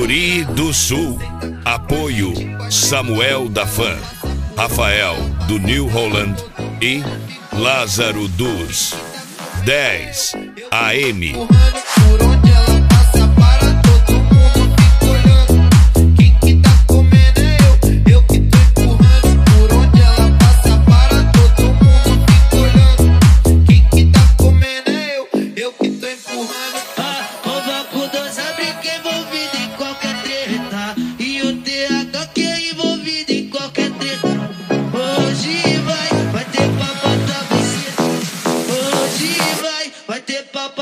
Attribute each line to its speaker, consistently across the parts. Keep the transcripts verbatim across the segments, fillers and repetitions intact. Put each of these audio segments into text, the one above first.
Speaker 1: Guri do Sul. Apoio Samuel da Fã, Rafael do New Holland e Lázaro dos dez A M.
Speaker 2: Por onde ela passa para todo mundo fica olhando. Quem que tá comendo é eu, eu que tô empurrando. Por onde ela passa para todo mundo fica olhando. Quem que tá comendo é eu, eu que tô empurrando.
Speaker 3: Ah, o banco dos abre que é envolvido em qualquer treta. E o T H que é envolvido em qualquer treta. Hoje vai, vai ter papo da buceta. Hoje vai, vai ter papo.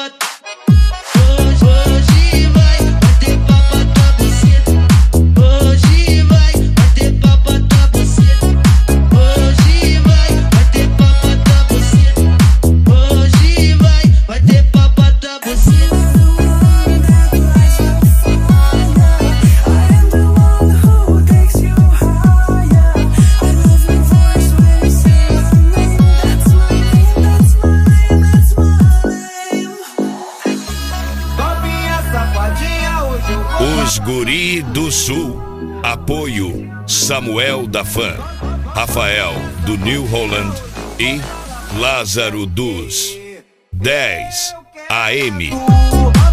Speaker 3: Hoje vai, vai ter papo da buceta. Hoje vai, vai ter papo da buceta. Hoje vai, vai ter papo da buceta. Hoje vai, vai ter papo da buceta.
Speaker 1: Os Guri do Sul. Apoio Samuel da Fã, Rafael do New Holland e Lázaro dos dez A M.